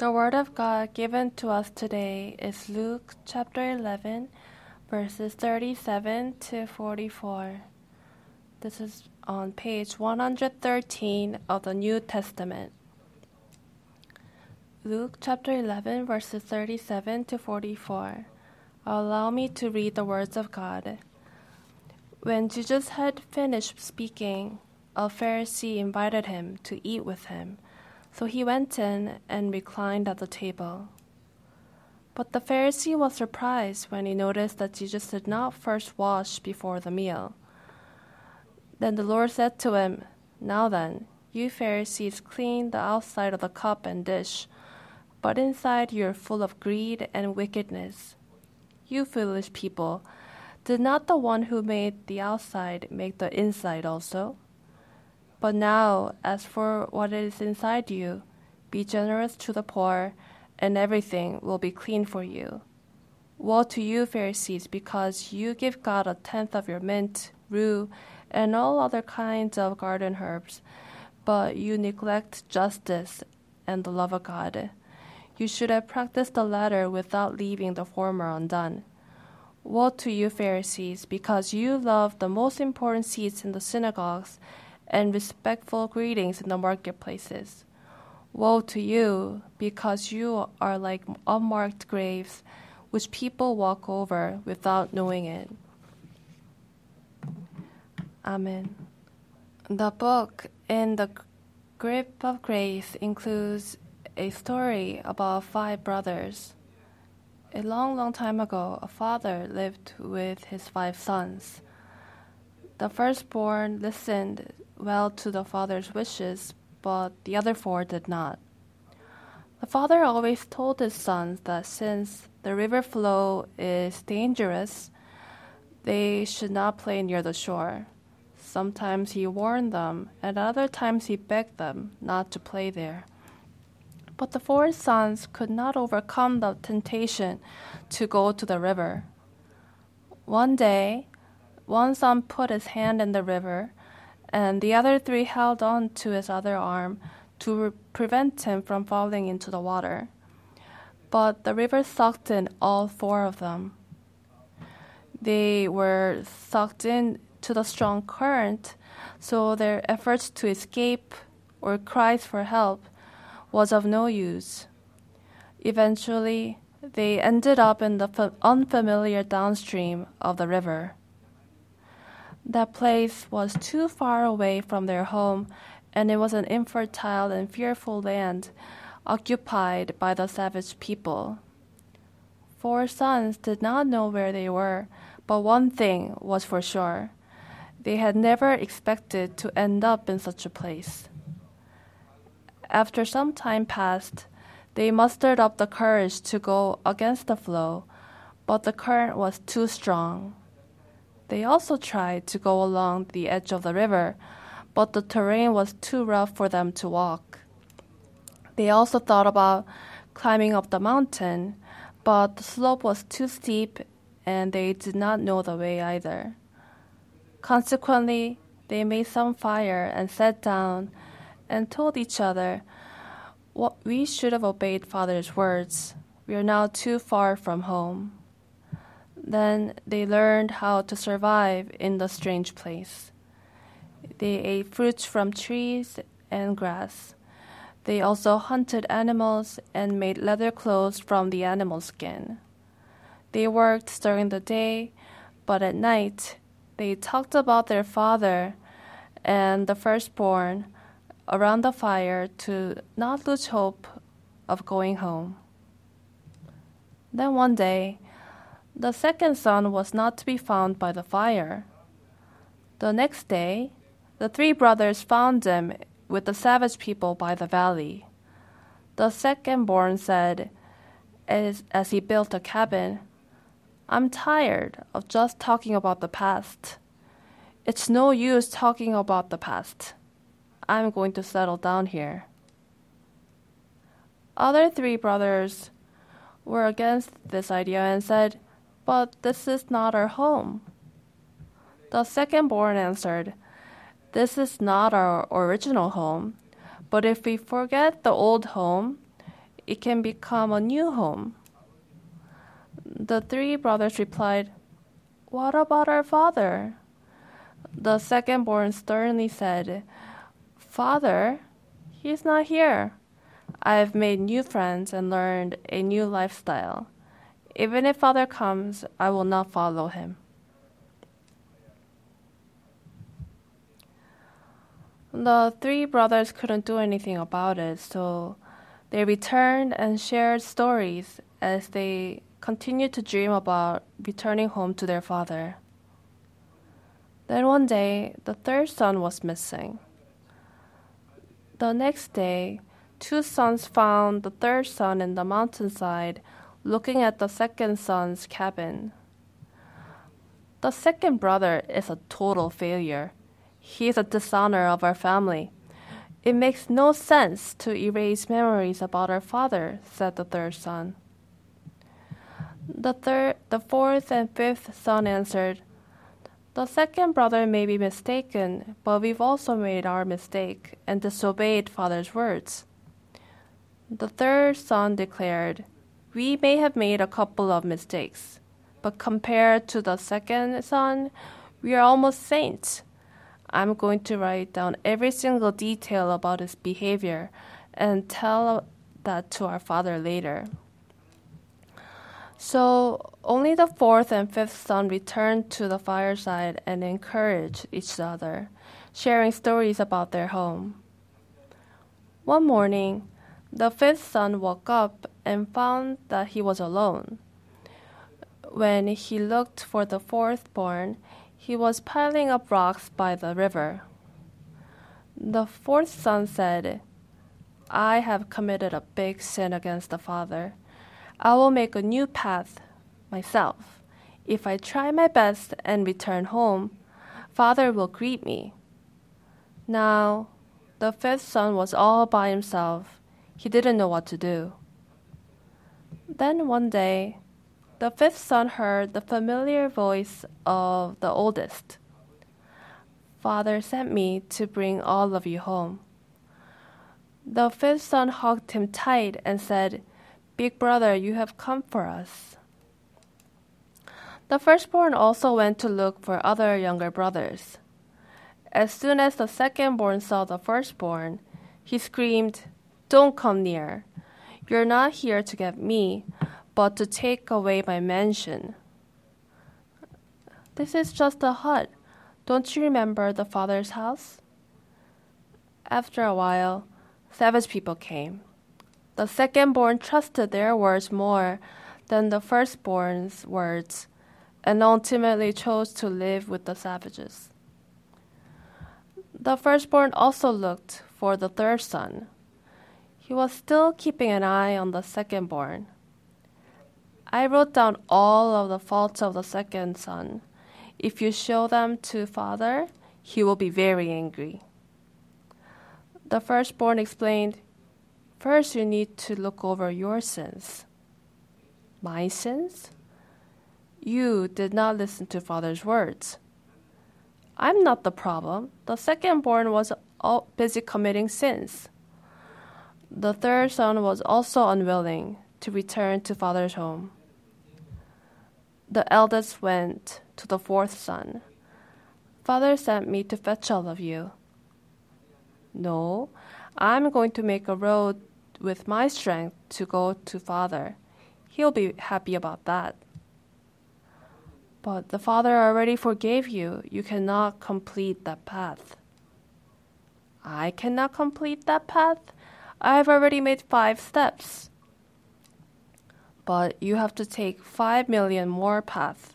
The Word of God given to us today is Luke chapter 11, verses 37 to 44. This is on page 113 of the New Testament. Luke chapter 11, verses 37 to 44. Allow me to read the words of God. When Jesus had finished speaking, a Pharisee invited him to eat with him. So he went in and reclined at the table. But the Pharisee was surprised when he noticed that Jesus did not first wash before the meal. Then the Lord said to him, "Now then, you Pharisees clean the outside of the cup and dish, but inside you are full of greed and wickedness. You foolish people, did not the one who made the outside make the inside also? But now, as for what is inside you, be generous to the poor, and everything will be clean for you. Woe to you, Pharisees, because you give God a tenth of your mint, rue, and all other kinds of garden herbs, but you neglect justice and the love of God. You should have practiced the latter without leaving the former undone. Woe to you, Pharisees, because you love the most important seats in the synagogues and respectful greetings in the marketplaces. Woe to you, because you are like unmarked graves, which people walk over without knowing it." Amen. The book In the Grip of Grace includes a story about 5 brothers. A long time ago, a father lived with his 5 sons. The firstborn listened well to the father's wishes, but the other 4 did not. The father always told his sons that since the river flow is dangerous, they should not play near the shore. Sometimes he warned them, and other times he begged them not to play there. But the 4 sons could not overcome the temptation to go to the river. One day, one son put his hand in the river, and the other 3 held on to his other arm to prevent him from falling into the water. But the river sucked in all 4 of them. They were sucked in to the strong current, so their efforts to escape or cries for help was of no use. Eventually, they ended up in the unfamiliar downstream of the river. That place was too far away from their home, and it was an infertile and fearful land occupied by the savage people. 4 sons did not know where they were, but one thing was for sure. They had never expected to end up in such a place. After some time passed, they mustered up the courage to go against the flow, but the current was too strong. They also tried to go along the edge of the river, but the terrain was too rough for them to walk. They also thought about climbing up the mountain, but the slope was too steep and they did not know the way either. Consequently, they made some fire and sat down and told each other, "We should have obeyed Father's words. We are now too far from home." Then they learned how to survive in the strange place. They ate fruits from trees and grass. They also hunted animals and made leather clothes from the animal skin. They worked during the day, but at night they talked about their father and the firstborn around the fire to not lose hope of going home. Then one day, the second son was not to be found by the fire. The next day, the 3 brothers found him with the savage people by the valley. The second-born said, as he built a cabin, "I'm tired of just talking about the past. It's no use talking about the past. I'm going to settle down here." Other 3 brothers were against this idea and said, "But this is not our home." The second-born answered, "This is not our original home, but if we forget the old home, it can become a new home. The three brothers replied, "What about our father?" The second-born sternly said, "Father, he's not here. I've made new friends and learned a new lifestyle. Even if father comes, I will not follow him." The three brothers couldn't do anything about it, so they returned and shared stories as they continued to dream about returning home to their father. Then one day, the third son was missing. The next day, two sons found the third son in the mountainside looking at the second son's cabin. The second brother is a total failure. He is a dishonor of our family. It makes no sense to erase memories about our father, said the third son. The fourth and fifth son answered, "The second brother may be mistaken, but we've also made our mistake and disobeyed father's words." The third son declared, "We may have made a couple of mistakes, but compared to the second son, we are almost saints. I'm going to write down every single detail about his behavior and tell that to our father later." So only the fourth and fifth son returned to the fireside and encouraged each other, sharing stories about their home. One morning, the fifth son woke up and found that he was alone. When he looked for the fourth-born, he was piling up rocks by the river. The fourth son said, "I have committed a big sin against the father. I will make a new path myself. If I try my best and return home, father will greet me." Now, the fifth son was all by himself. He didn't know what to do. Then one day, the fifth son heard the familiar voice of the oldest. "Father sent me to bring all of you home." The fifth son hugged him tight and said, "Big brother, you have come for us." The firstborn also went to look for other younger brothers. As soon as the secondborn saw the firstborn, he screamed, "Don't come near. You're not here to get me, but to take away my mansion. This is just a hut. Don't you remember the father's house?" After a while, savage people came. The second-born trusted their words more than the firstborn's words, and ultimately chose to live with the savages. The firstborn also looked for the third son. He was still keeping an eye on the second-born. "I wrote down all of the faults of the second son. If you show them to father, he will be very angry." The firstborn explained, "First you need to look over your sins." "My sins?" "You did not listen to father's words." "I'm not the problem. The second-born was all busy committing sins." The third son was also unwilling to return to father's home. The eldest went to the fourth son. "Father sent me to fetch all of you." "No, I'm going to make a road with my strength to go to father. He'll be happy about that." "But the father already forgave you. You cannot complete that path." "I cannot complete that path? I've already made 5 steps." "But you have to take 5 million more paths."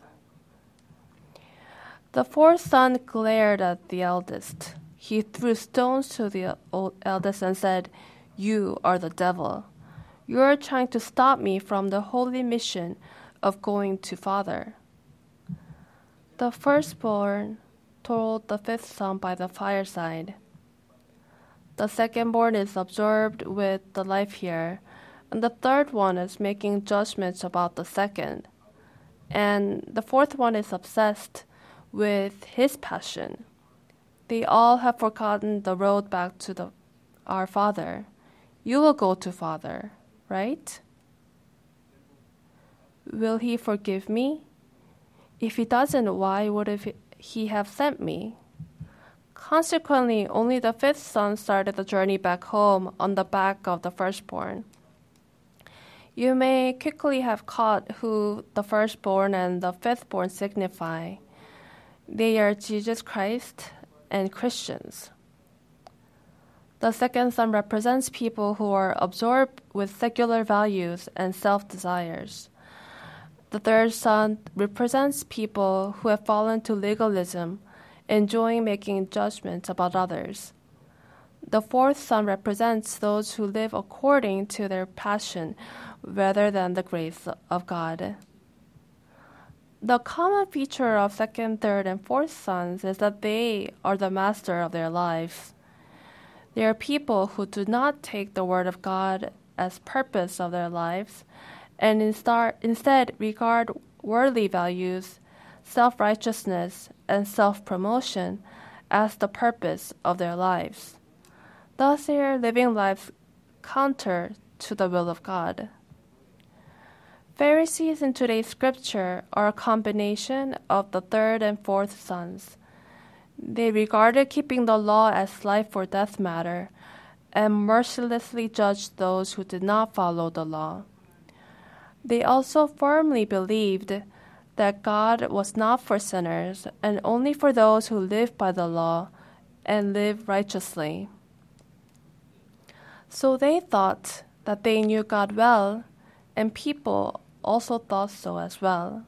The fourth son glared at the eldest. He threw stones to the eldest and said, "You are the devil. You are trying to stop me from the holy mission of going to father." The firstborn told the fifth son by the fireside. The secondborn is absorbed with the life here, and the third one is making judgments about the second, and the fourth one is obsessed with his passion. They all have forgotten the road back to our father. You will go to father. right? Will he forgive me? If he doesn't, why would he have sent me? Consequently, only the fifth son started the journey back home on the back of the firstborn. You may quickly have caught who the firstborn and the fifthborn signify. They are Jesus Christ and Christians. The second son represents people who are absorbed with secular values and self-desires. The third son represents people who have fallen to legalism, enjoying making judgments about others. The fourth son represents those who live according to their passion rather than the grace of God. The common feature of second, third, and fourth sons is that they are the master of their lives. They are people who do not take the word of God as purpose of their lives, and instead regard worldly values, self-righteousness, and self-promotion as the purpose of their lives. Thus, they are living lives counter to the will of God. Pharisees in today's scripture are a combination of the third and fourth sons. They regarded keeping the law as life or death matter and mercilessly judged those who did not follow the law. They also firmly believed that God was not for sinners and only for those who live by the law and live righteously. So they thought that they knew God well, and people also thought so as well.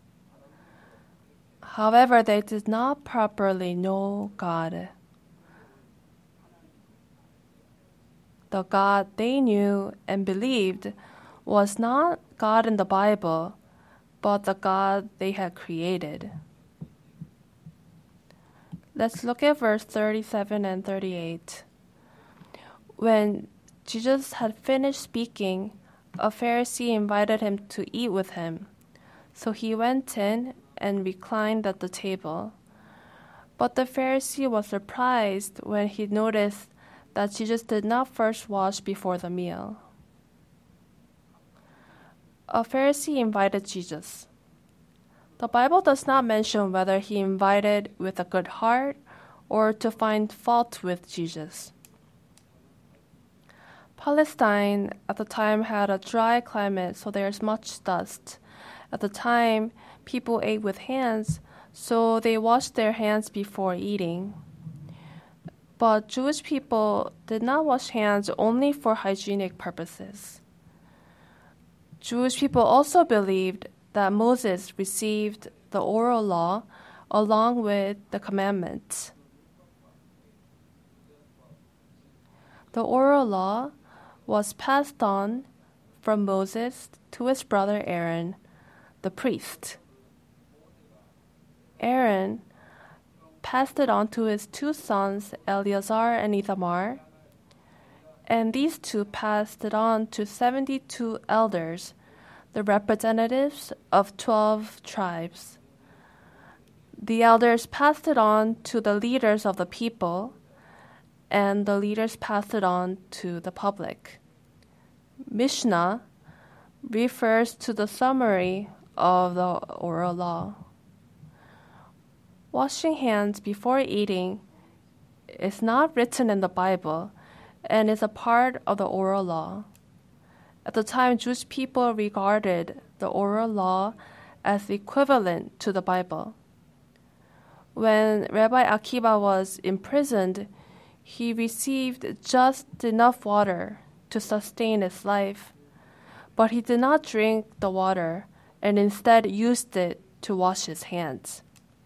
However, they did not properly know God. The God they knew and believed was not God in the Bible, but the God they had created. Let's look at verse 37 and 38. When Jesus had finished speaking, a Pharisee invited him to eat with him. So he went in and reclined at the table. But the Pharisee was surprised when he noticed that Jesus did not first wash before the meal. A Pharisee invited Jesus. The Bible does not mention whether he invited with a good heart or to find fault with Jesus. Palestine at the time had a dry climate, so there's much dust. At the time, people ate with hands, so they washed their hands before eating. But Jewish people did not wash hands only for hygienic purposes. Jewish people also believed that Moses received the oral law along with the commandments. The oral law was passed on from Moses to his brother Aaron, the priest. Aaron passed it on to his two sons, Eleazar and Ithamar, and these two passed it on to 72 elders, the representatives of 12 tribes. The elders passed it on to the leaders of the people, and the leaders passed it on to the public. Mishnah refers to the summary of the oral law. Washing hands before eating is not written in the Bible and is a part of the oral law. At the time, Jewish people regarded the oral law as equivalent to the Bible. When Rabbi Akiva was imprisoned, he received just enough water to sustain his life, but he did not drink the water and instead used it to wash his hands.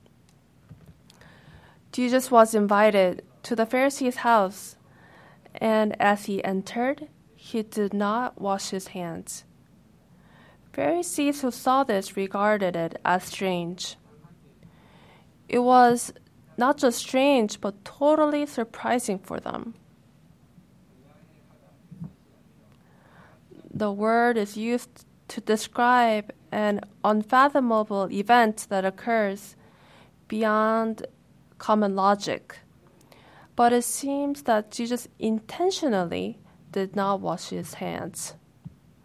Jesus was invited to the Pharisee's house, and as he entered, he did not wash his hands. Pharisees who saw this regarded it as strange. It was not just strange, but totally surprising for them. The word is used to describe an unfathomable event that occurs beyond common logic. But it seems that Jesus intentionally did not wash his hands.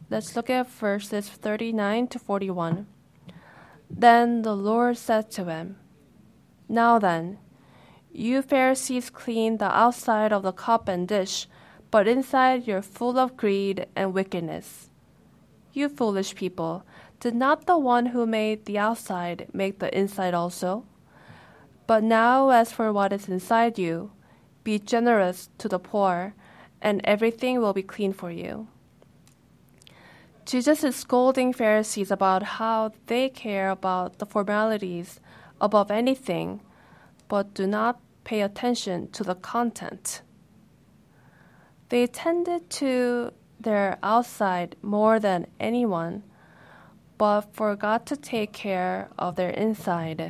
Let's look at verses 39 to 41. Then the Lord said to him, "Now then, you Pharisees clean the outside of the cup and dish, but inside you're full of greed and wickedness. You foolish people, did not the one who made the outside make the inside also? But now as for what is inside you, be generous to the poor, and everything will be clean for you." Jesus is scolding Pharisees about how they care about the formalities above anything, but do not pay attention to the content. They tended to their outside more than anyone, but forgot to take care of their inside.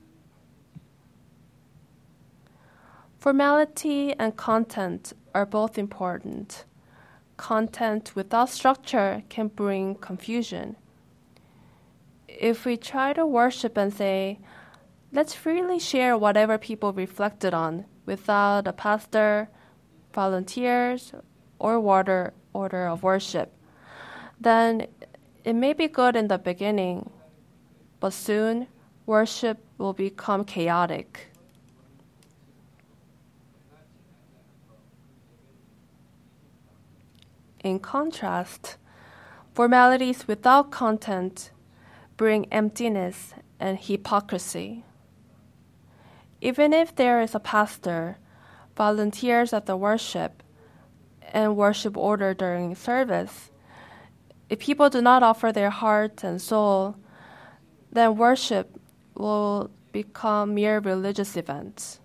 Formality and content are both important. Content without structure can bring confusion. If we try to worship and say, "Let's freely share whatever people reflected on," without a pastor, volunteers, or order of worship, then it may be good in the beginning, but soon worship will become chaotic. In contrast, formalities without content bring emptiness and hypocrisy. Even if there is a pastor, volunteers at the worship, and worship order during service, if people do not offer their heart and soul, then worship will become mere religious events.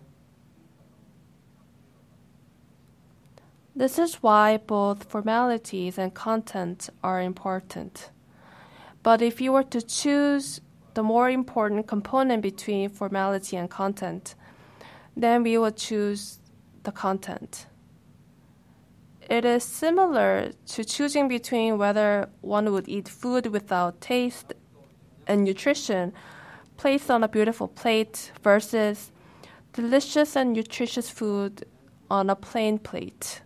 This is why both formalities and content are important. But if you were to choose the more important component between formality and content, then we would choose the content. It is similar to choosing between whether one would eat food without taste and nutrition placed on a beautiful plate versus delicious and nutritious food on a plain plate.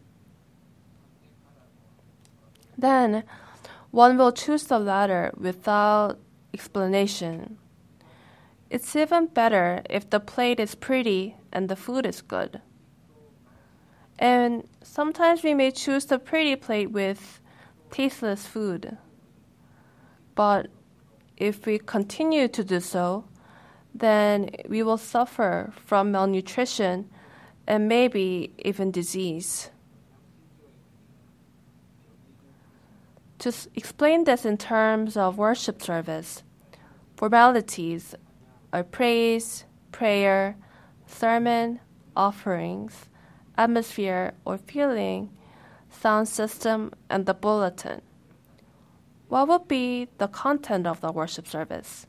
Then one will choose the latter without explanation. It's even better if the plate is pretty and the food is good. And sometimes we may choose the pretty plate with tasteless food. But if we continue to do so, then we will suffer from malnutrition and maybe even disease. To explain this in terms of worship service, formalities are praise, prayer, sermon, offerings, atmosphere or feeling, sound system, and the bulletin. What would be the content of the worship service?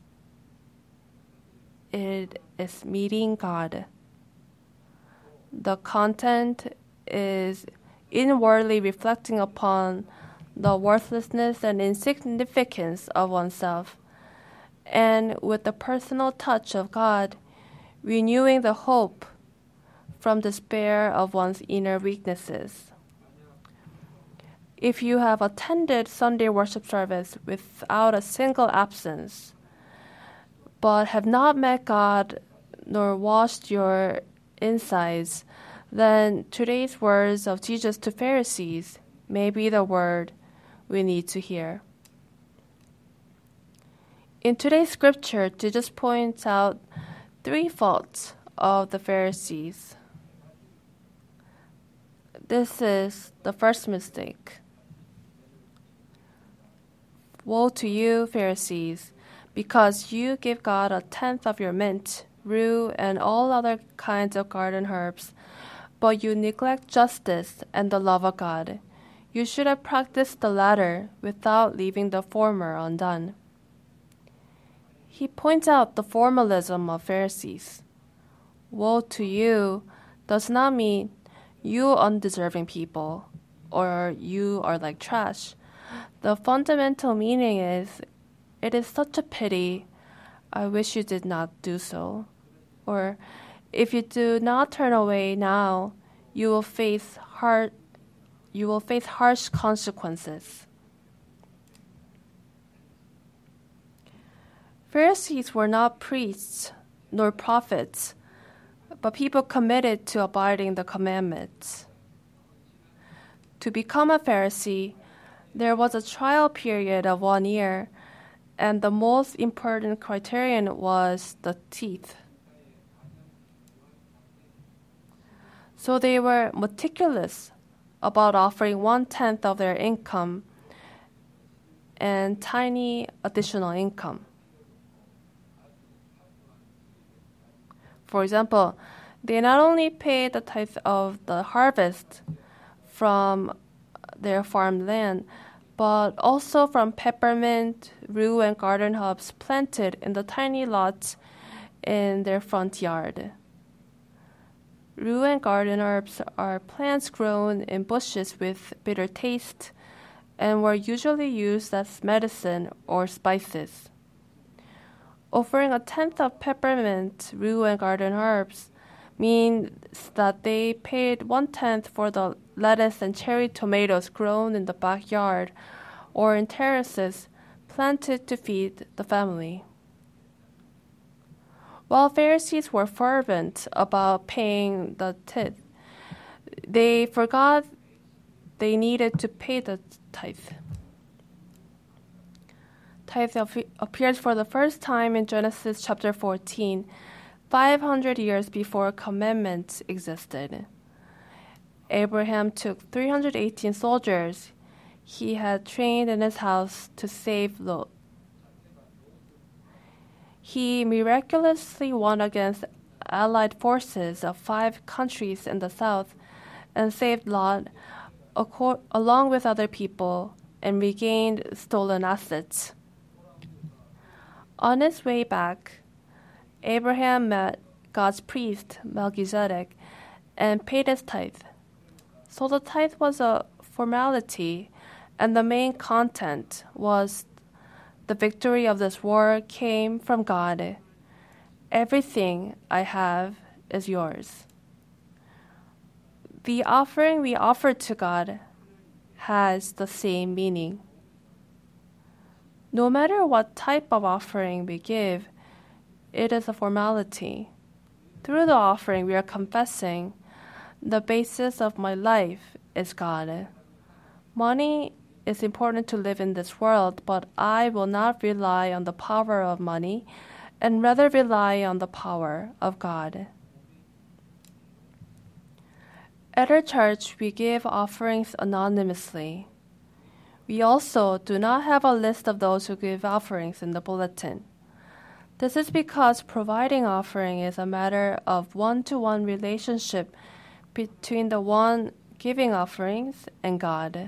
It is meeting God. The content is inwardly reflecting upon the worthlessness and insignificance of oneself, and with the personal touch of God, renewing the hope from despair of one's inner weaknesses. If you have attended Sunday worship service without a single absence, but have not met God nor washed your insides, then today's words of Jesus to Pharisees may be the word we need to hear. In today's scripture, Jesus points out 3 faults of the Pharisees. This is the first mistake. Woe to you, Pharisees, because you give God 1/10 of your mint, rue, and all other kinds of garden herbs, but you neglect justice and the love of God. You should have practiced the latter without leaving the former undone. He points out the formalism of Pharisees. Woe to you does not mean you undeserving people or you are like trash. The fundamental meaning is, it is such a pity, I wish you did not do so. Or, if you do not turn away now, you will face harsh consequences. Pharisees were not priests nor prophets, but people committed to abiding the commandments. To become a Pharisee, there was a trial period of 1 year, and the most important criterion was the teeth. So they were meticulous about offering 1/10 of their income and tiny additional income. For example, they not only paid the tithe of the harvest from their farmland, but also from peppermint, rue, and garden herbs planted in the tiny lots in their front yard. Rue and garden herbs are plants grown in bushes with bitter taste and were usually used as medicine or spices. Offering 1/10 of peppermint, rue, and garden herbs means that they paid 1/10 for the lettuce and cherry tomatoes grown in the backyard or in terraces planted to feed the family. While Pharisees were fervent about paying the tithe, they forgot they needed to pay the tithe. Tithe appears for the first time in Genesis chapter 14, 500 years before commandments existed. Abraham took 318 soldiers he had trained in his house to save Lot. He miraculously won against allied forces of 5 countries in the south and saved Lot along with other people and regained stolen assets. On his way back, Abraham met God's priest, Melchizedek, and paid his tithe. So the tithe was a formality, and the main content was the victory of this war came from God. Everything I have is yours. The offering we offer to God has the same meaning. No matter what type of offering we give, it is a formality. Through the offering, we are confessing the basis of my life is God. Money is important to live in this world, but I will not rely on the power of money and rather rely on the power of God. At our church, we give offerings anonymously. We also do not have a list of those who give offerings in the bulletin. This is because providing offering is a matter of one-to-one relationship between the one giving offerings and God.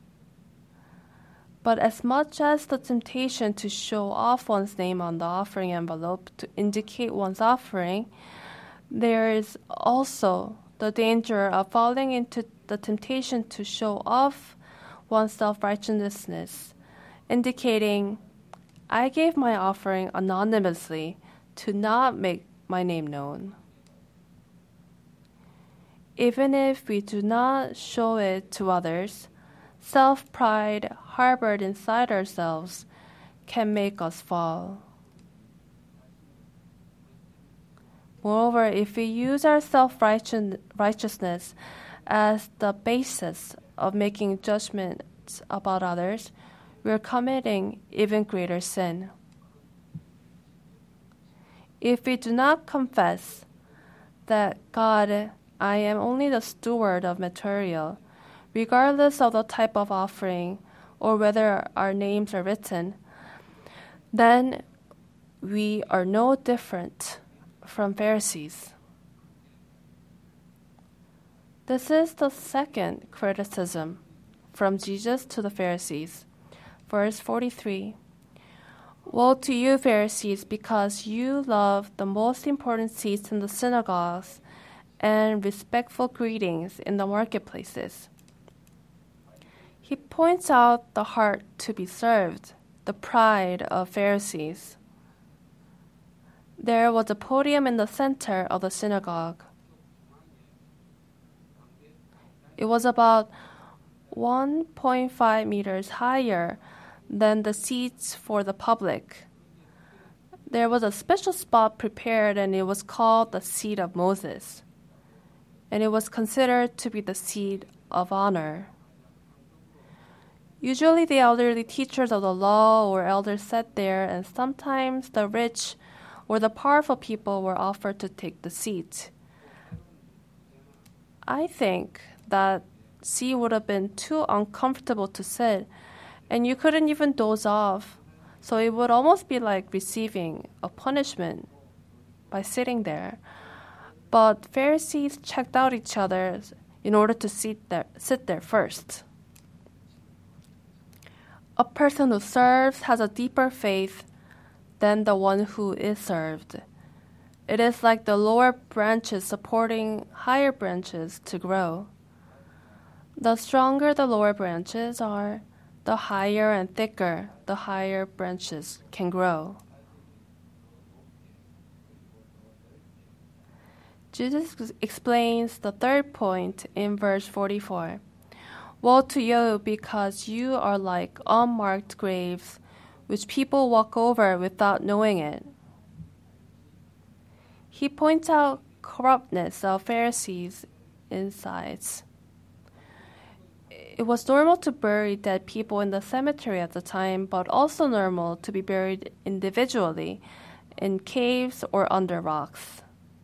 But as much as the temptation to show off one's name on the offering envelope to indicate one's offering, there is also the danger of falling into the temptation to show off one's self-righteousness, indicating, I gave my offering anonymously to not make my name known. Even if we do not show it to others, self-pride harbored inside ourselves can make us fall. Moreover, if we use our self-righteousness as the basis of making judgments about others, we are committing even greater sin. If we do not confess that God, I am only the steward of material, regardless of the type of offering or whether our names are written, then we are no different from Pharisees. This is the second criticism from Jesus to the Pharisees. Verse 43. Woe to you, Pharisees, because you love the most important seats in the synagogues and respectful greetings in the marketplaces. He points out the heart to be served, the pride of Pharisees. There was a podium in the center of the synagogue. It was about 1.5 meters higher than the seats for the public. there was a special spot prepared, and it was called the seat of Moses. And it was considered to be the seat of honor. Usually the elderly teachers of the law or elders sat there, and sometimes the rich or the powerful people were offered to take the seat. I think that seat would have been too uncomfortable to sit, and you couldn't even doze off, so it would almost be like receiving a punishment by sitting there. But Pharisees checked out each other in order to sit there first. A person who serves has a deeper faith than the one who is served. It is like the lower branches supporting higher branches to grow. The stronger the lower branches are, the higher and thicker the higher branches can grow. Jesus explains the third point in verse 44. Woe to you, because you are like unmarked graves, which people walk over without knowing it. He points out corruptness of Pharisees' insides. It was normal to bury dead people in the cemetery at the time, but also normal to be buried individually in caves or under rocks.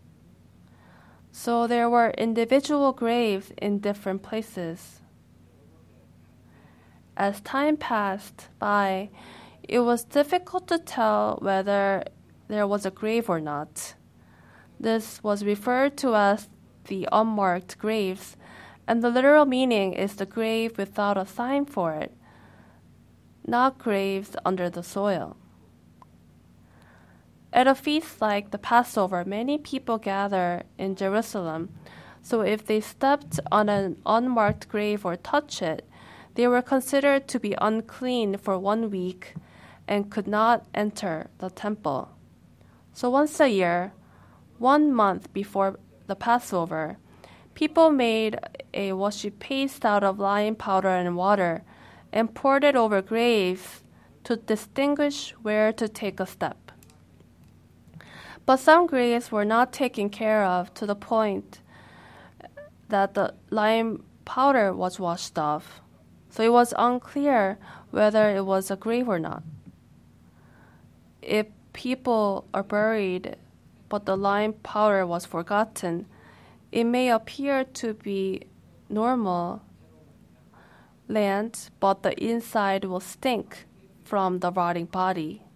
So there were individual graves in different places. As time passed by, it was difficult to tell whether there was a grave or not. This was referred to as the unmarked graves, and the literal meaning is the grave without a sign for it, not graves under the soil. At a feast like the Passover, many people gather in Jerusalem, so if they stepped on an unmarked grave or touched it, they were considered to be unclean for 1 week and could not enter the temple. So once a year, 1 month before the Passover, people made a washi paste out of lime powder and water and poured it over graves to distinguish where to take a step. But some graves were not taken care of to the point that the lime powder was washed off. So it was unclear whether it was a grave or not. If people are buried, but the lime powder was forgotten, it may appear to be normal land, but the inside will stink from the rotting body.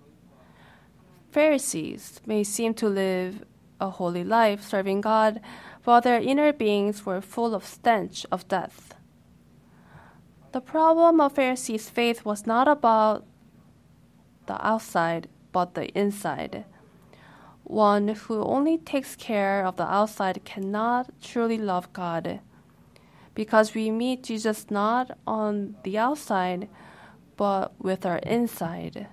Pharisees may seem to live a holy life serving God, but their inner beings were full of stench of death. The problem of Pharisees' faith was not about the outside, but the inside. One who only takes care of the outside cannot truly love God, because we meet Jesus not on the outside, but with our inside.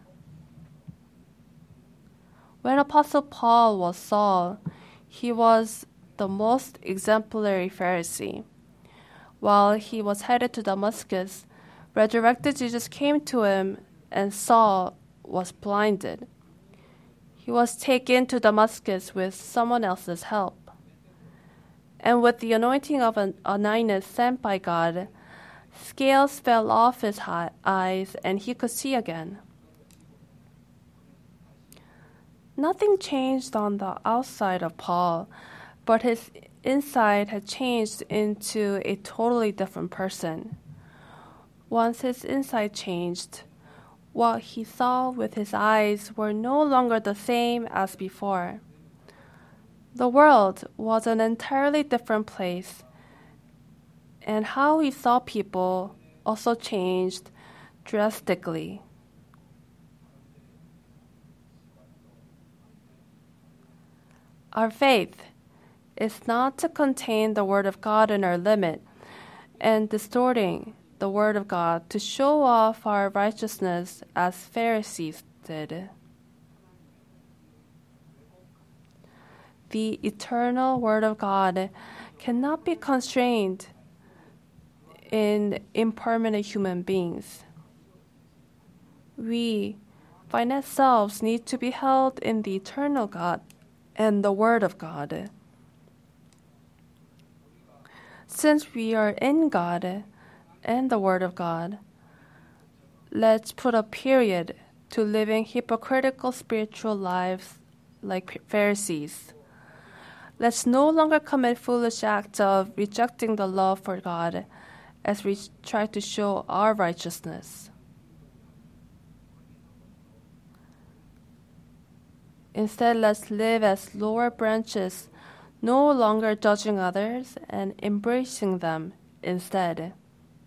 When Apostle Paul was Saul, he was the most exemplary Pharisee. While he was headed to Damascus, resurrected Jesus came to him, and Saul was blinded. He was taken to Damascus with someone else's help. And with the anointing of Ananias sent by God, scales fell off his eyes, and he could see again. Nothing changed on the outside of Paul, but his inside had changed into a totally different person. Once his inside changed, what he saw with his eyes were no longer the same as before. The world was an entirely different place, and how he saw people also changed drastically. Our faith is not to contain the Word of God in our limit and distorting the Word of God to show off our righteousness as Pharisees did. The eternal Word of God cannot be constrained in impermanent human beings. We, finite selves need to be held in the eternal God and the Word of God. Since we are in God and the Word of God, let's put a period to living hypocritical spiritual lives like Pharisees. Let's no longer commit foolish acts of rejecting the love for God as we try to show our righteousness. Instead, let's live as lower branches, no longer judging others and embracing them instead.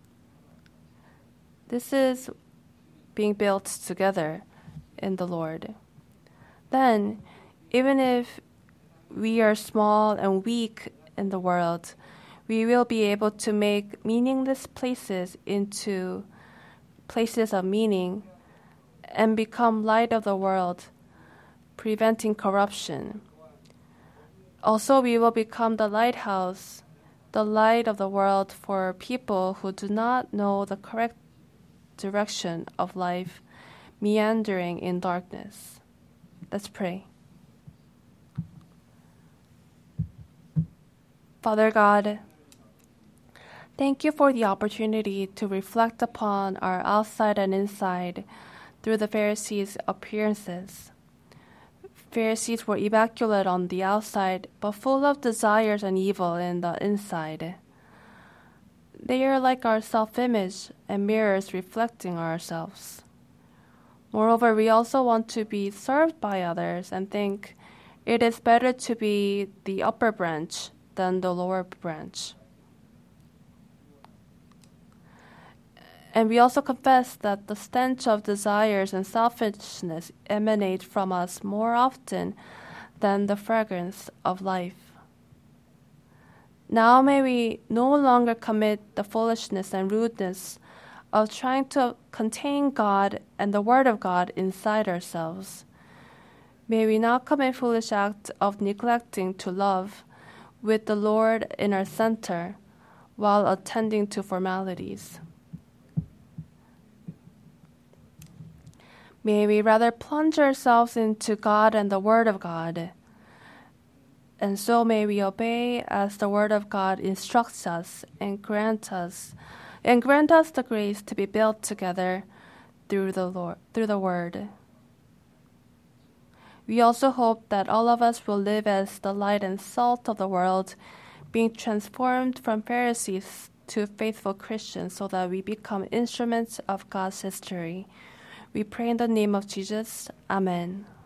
This is being built together in the Lord. Then, even if we are small and weak in the world, we will be able to make meaningless places into places of meaning and become light of the world, preventing corruption. Also, we will become the lighthouse, the light of the world for people who do not know the correct direction of life, meandering in darkness. Let's pray. Father God, thank you for the opportunity to reflect upon our outside and inside through the Pharisees' appearances. Pharisees were immaculate on the outside, but full of desires and evil in the inside. They are like our self-image and mirrors reflecting ourselves. Moreover, we also want to be served by others and think it is better to be the upper branch than the lower branch. And we also confess that the stench of desires and selfishness emanate from us more often than the fragrance of life. Now may we no longer commit the foolishness and rudeness of trying to contain God and the Word of God inside ourselves. May we not commit foolish act of neglecting to love with the Lord in our center while attending to formalities. May we rather plunge ourselves into God and the Word of God, and so may we obey as the Word of God instructs us and grant us the grace to be built together through the Word. We also hope that all of us will live as the light and salt of the world, being transformed from Pharisees to faithful Christians so that we become instruments of God's history. We pray in the name of Jesus. Amen.